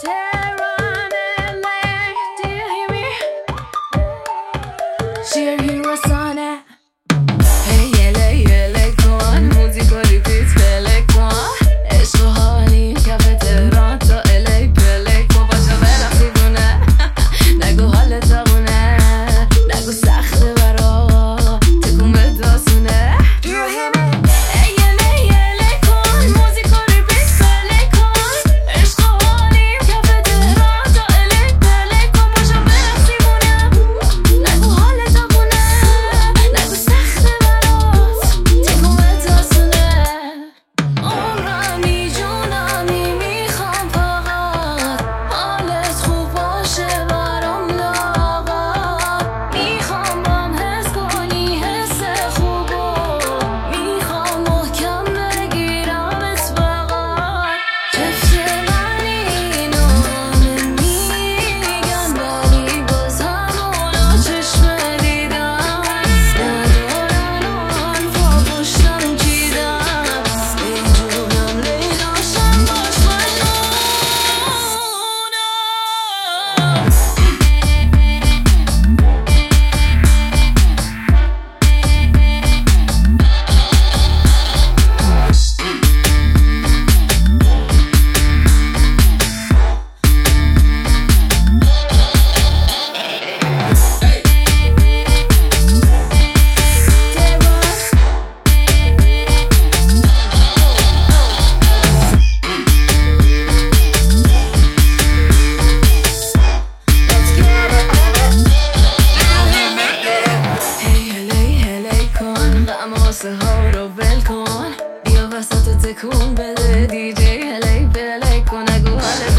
Tehran, LA, do you hear me? Cheer hero sane. Hey yele yele کن موزیکو ریپیت پلی کن عشق و حالی کف تهران تا LA پلی کن باشا برم دیوونه نگو حال تاونه نگو سخته برا تکون به داستونه Do you hear me? Hey yele yele کن موزیکو ریپیت پلی کن عشق و حالی کف تهران تا LA پلی کن باشا برم دیوونه نگو حال تاونه نگو سخته برا تکون به داستونه عمرمی جونمی میخوام فقط حالت خوب باشه برام لاغر میخوام بام حس کنی حس خوبو میخوام محکم بگیرمت فقط چفت منی اینو همه میگن ولی باز همونا چشم دیدم ندارن و حرفا پشتم چیدم ای جونم لیلاشم باش مجنونم هلی کن غم واسه ها رو ول کن بیا وسط تکون بده دیجی هلی پلی کن نگو حالت